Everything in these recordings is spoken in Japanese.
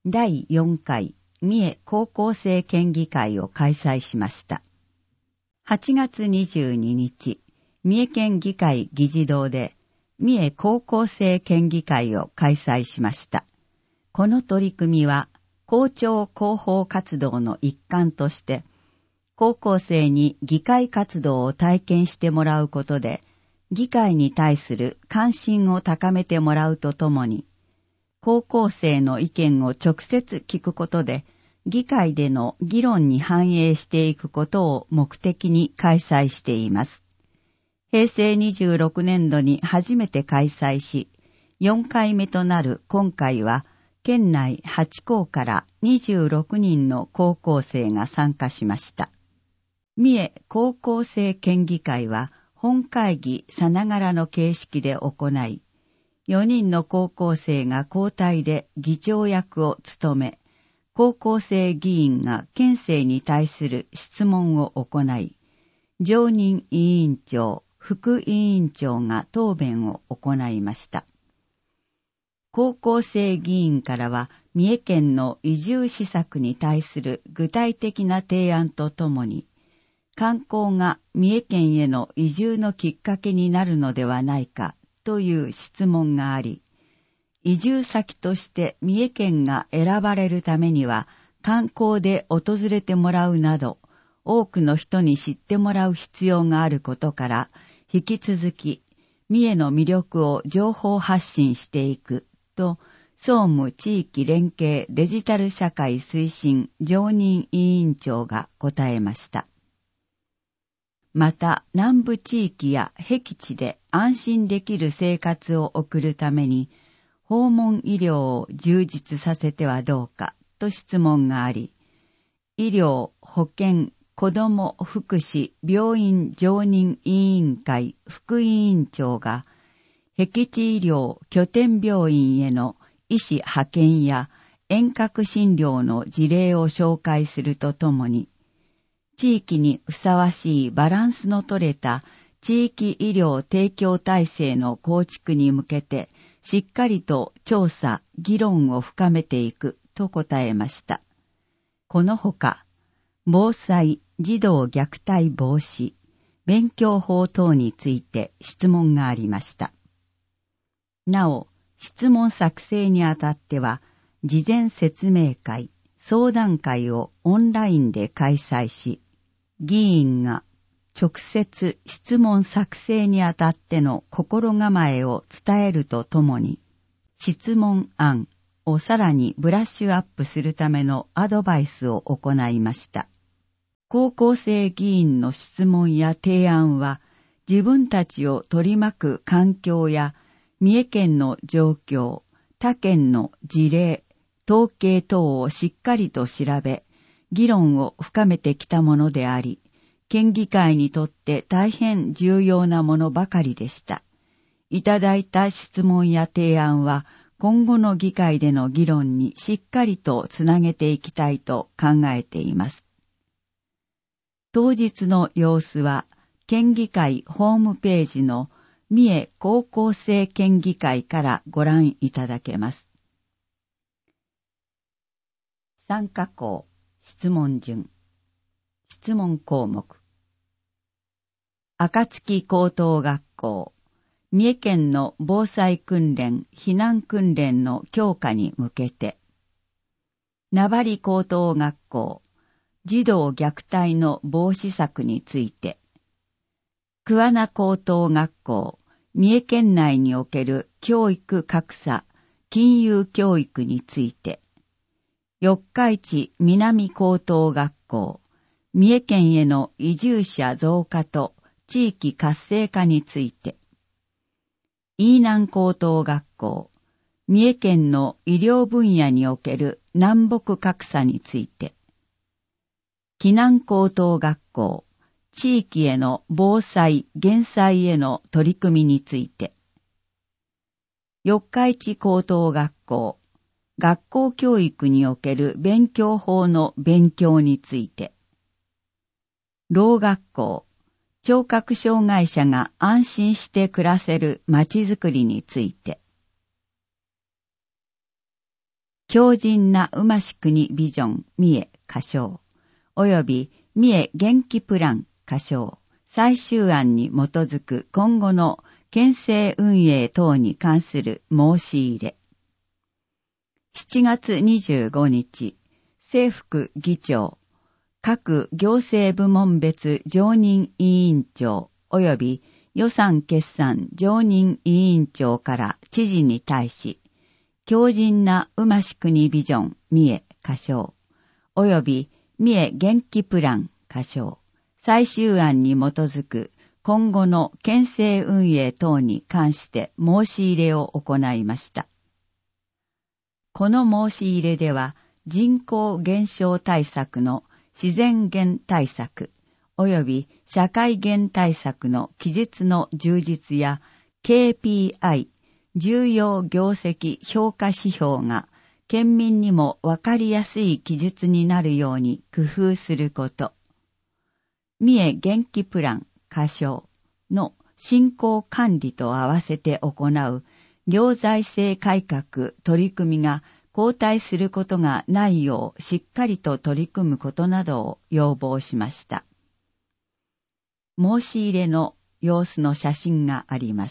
第4回三重高校生県議会を開催しました。8月22日、三重県議会議事堂で三重高校生県議会を開催しました。この取り組みは校長広報活動の一環として、高校生に議会活動を体験してもらうことで、議会に対する関心を高めてもらうとともに、高校生の意見を直接聞くことで、議会での議論に反映していくことを目的に開催しています。平成26年度に初めて開催し、4回目となる今回は、県内8校から26人の高校生が参加しました。三重高校生県議会は本会議さながらの形式で行い、4人の高校生が交代で議長役を務め、高校生議員が県政に対する質問を行い、常任委員長、副委員長が答弁を行いました。高校生議員からは、三重県の移住施策に対する具体的な提案とともに、観光が三重県への移住のきっかけになるのではないかという質問があり、移住先として三重県が選ばれるためには観光で訪れてもらうなど、多くの人に知ってもらう必要があることから、引き続き三重の魅力を情報発信していくと、総務地域連携デジタル社会推進常任委員長が答えました。また、南部地域や僻地で安心できる生活を送るために、訪問医療を充実させてはどうかと質問があり、医療、保健、子ども福祉病院常任委員会副委員長が、僻地医療拠点病院への医師派遣や遠隔診療の事例を紹介するとともに、地域にふさわしいバランスの取れた地域医療提供体制の構築に向けてしっかりと調査、議論を深めていくと答えました。このほか、防災、児童虐待防止、勉強法等について質問がありました。なお、質問作成にあたっては、事前説明会、相談会をオンラインで開催し、議員が直接質問作成にあたっての心構えを伝えるとともに、質問案をさらにブラッシュアップするためのアドバイスを行いました。高校生議員の質問や提案は、自分たちを取り巻く環境や三重県の状況、他県の事例、統計等をしっかりと調べ、議論を深めてきたものであり、県議会にとって大変重要なものばかりでした。いただいた質問や提案は、今後の議会での議論にしっかりとつなげていきたいと考えています。当日の様子は、県議会ホームページの三重高校生県議会からご覧いただけます。参加校、質問順。質問項目。暁高等学校、三重県の防災訓練、避難訓練の強化に向けて。名張高等学校、児童虐待の防止策について。桑名高等学校、三重県内における教育格差、金融教育について。四日市南高等学校、三重県への移住者増加と地域活性化について。飯南高等学校、三重県の医療分野における南北格差について。紀南高等学校、地域への防災・減災への取り組みについて。四日市高等学校、学校教育における勉強法の勉強について。ろう学校、聴覚障害者が安心して暮らせるまちづくりについて。 強靭な馬し国ビジョン三重歌唱及び三重元気プラン歌唱最終案に基づく今後の県政運営等に関する申し入れ。7月25日、政府議長、各行政部門別常任委員長及び予算決算常任委員長から知事に対し、強靭な馬し国ビジョン三重歌唱及び三重元気プラン歌唱最終案に基づく今後の県政運営等に関して申し入れを行いました。この申し入れでは、人口減少対策の自然減対策及び社会減対策の記述の充実や KPI 重要業績評価指標が県民にもわかりやすい記述になるように工夫すること。三重元気プラン歌唱の進行管理と合わせて行う行財政改革取り組みが後退することがないようしっかりと取り組むことなどを要望しました。申し入れの様子の写真があります。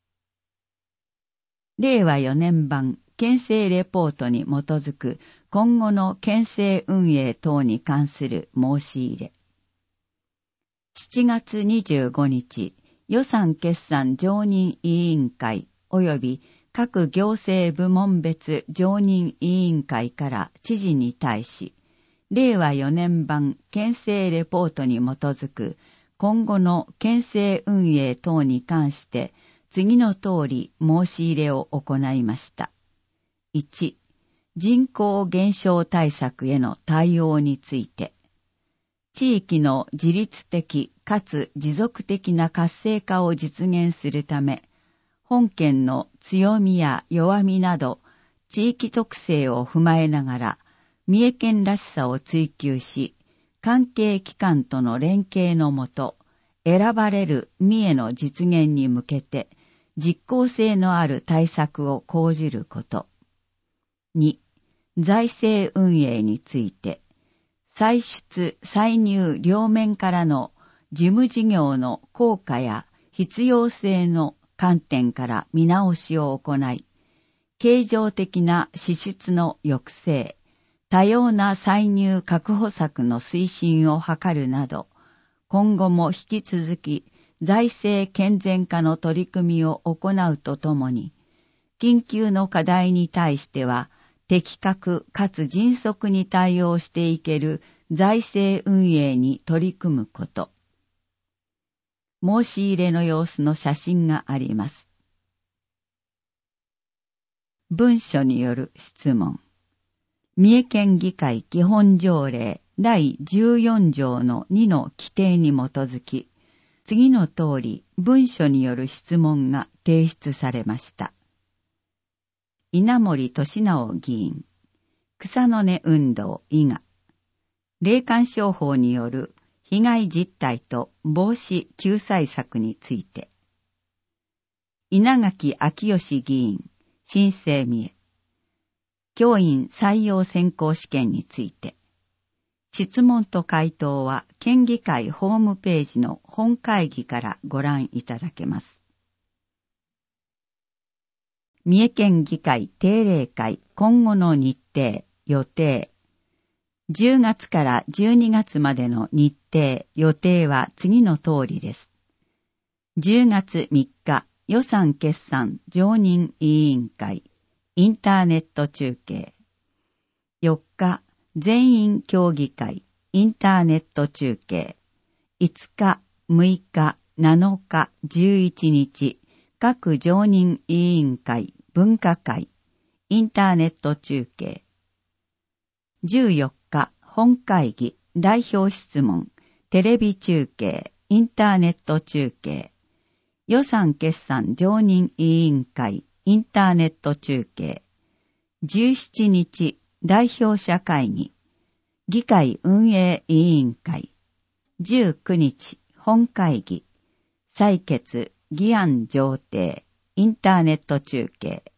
令和4年版県政レポートに基づく今後の県政運営等に関する申し入れ。7月25日、予算決算常任委員会及び各行政部門別常任委員会から知事に対し、令和4年版県政レポートに基づく今後の県政運営等に関して次の通り申し入れを行いました。1、人口減少対策への対応について、地域の自律的かつ持続的な活性化を実現するため、本県の強みや弱みなど、地域特性を踏まえながら、三重県らしさを追求し、関係機関との連携のもと、選ばれる三重の実現に向けて、実効性のある対策を講じること。2、財政運営について、歳出・歳入両面からの事務事業の効果や必要性の観点から見直しを行い、経常的な支出の抑制、多様な歳入確保策の推進を図るなど、今後も引き続き財政健全化の取り組みを行うとともに、緊急の課題に対しては、的確かつ迅速に対応していける財政運営に取り組むこと。申し入れの様子の写真があります。文書による質問。三重県議会基本条例第14条の2の規定に基づき、次の通り文書による質問が提出されました。稲森俊直議員、草の根運動以外、霊感商法による被害実態と防止救済策について、稲垣昭義議員、新生三重、教員採用選考試験について、質問と回答は県議会ホームページの本会議からご覧いただけます。三重県議会定例会今後の日程、予定。10月から12月までの日程、予定は次の通りです。10月3日、予算決算常任委員会、インターネット中継。4日、全員協議会、インターネット中継。5日、6日、7日、11日、各常任委員会、分科会、インターネット中継。14日、本会議、代表質問、テレビ中継、インターネット中継。予算決算常任委員会、インターネット中継。17日、代表者会議、議会運営委員会。19日、本会議、採決、議案上呈、インターネット中継。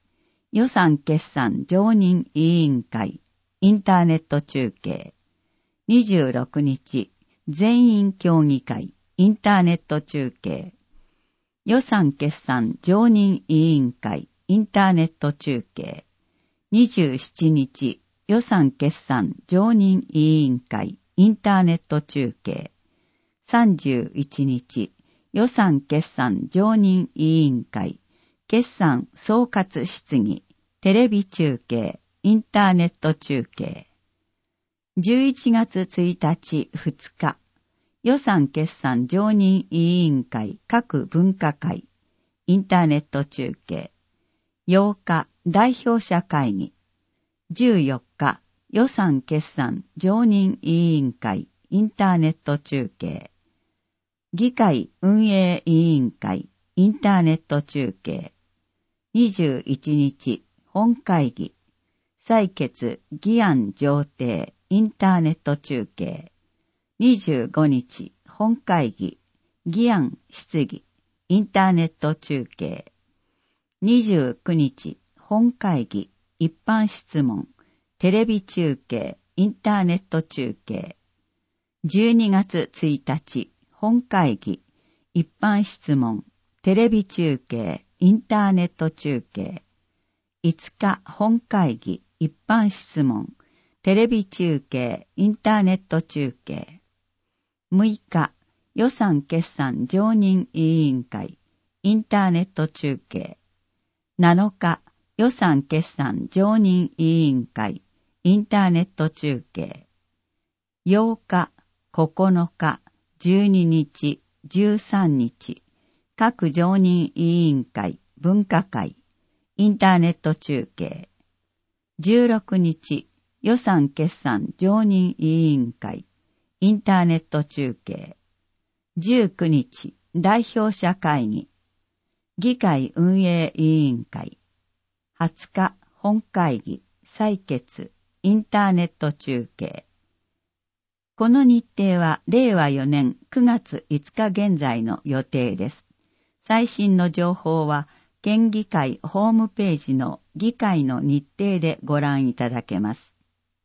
予算決算常任委員会インターネット中継。26日、全員協議会インターネット中継。予算決算常任委員会インターネット中継。27日、予算決算常任委員会インターネット中継。31日、予算決算常任委員会決算総括質疑テレビ中継インターネット中継。11月1日2日、予算決算常任委員会各分科会インターネット中継。8日、代表者会議。14日、予算決算常任委員会インターネット中継。議会運営委員会インターネット中継。21日、本会議。採決議案上呈インターネット中継。25日、本会議。議案質疑インターネット中継。29日、本会議。一般質問テレビ中継インターネット中継。12月1日、本会議。一般質問テレビ中継インターネット中継。5日、本会議。一般質問テレビ中継インターネット中継。6日、予算決算常任委員会インターネット中継。7日、予算決算常任委員会インターネット中継。8日、9日、12日、13日、各常任委員会分科会インターネット中継。16日、予算決算常任委員会インターネット中継。19日、代表者会議。議会運営委員会。20日、本会議。採決インターネット中継。この日程は令和4年9月5日現在の予定です。最新の情報は県議会ホームページの議会の日程でご覧いただけます。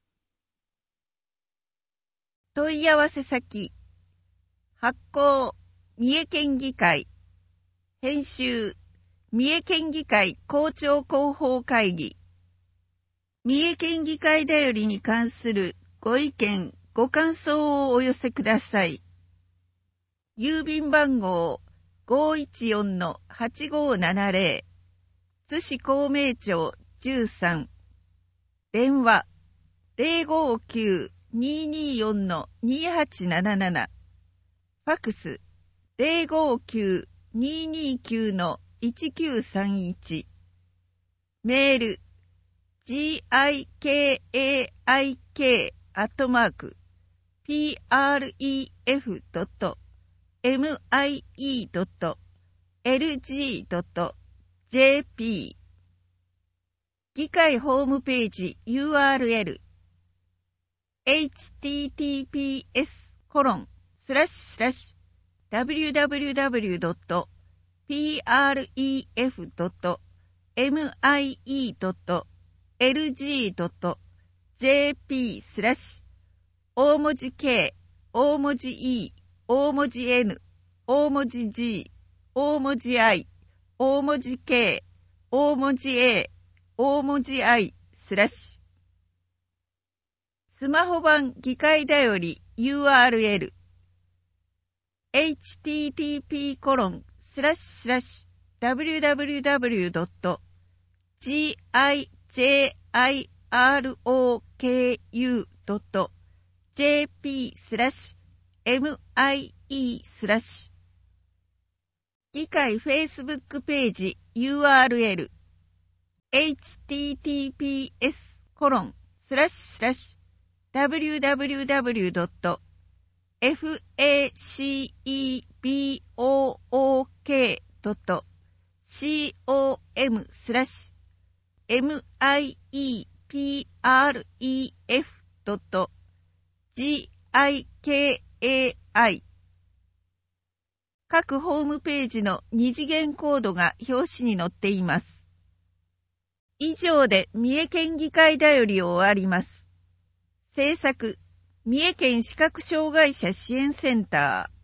問い合わせ先、発行、三重県議会、編集、三重県議会公聴広報会議。三重県議会だよりに関するご意見、ご感想をお寄せください。郵便番号 514-8570 津市公明町13。電話 059-224-2877。ファクス 059-229-1931。メール gikaik@pref.mie.lg.jp。 議会ホームページ URL https://www.pref.mie.lg.jp 大文字 K、大文字 E、大文字 N、大文字 G、大文字 I、大文字 K、大文字 A、大文字 I スマホ版議会だより URL https://www.gijroku.jp/mie/ 議会 Facebook ページ URL https://www.facebook.com/meipref.gikai 各ホームページの二次元コードが表紙に載っています。 以上で三重県議会だよりを終わります。制作、三重県視覚障害者支援センター。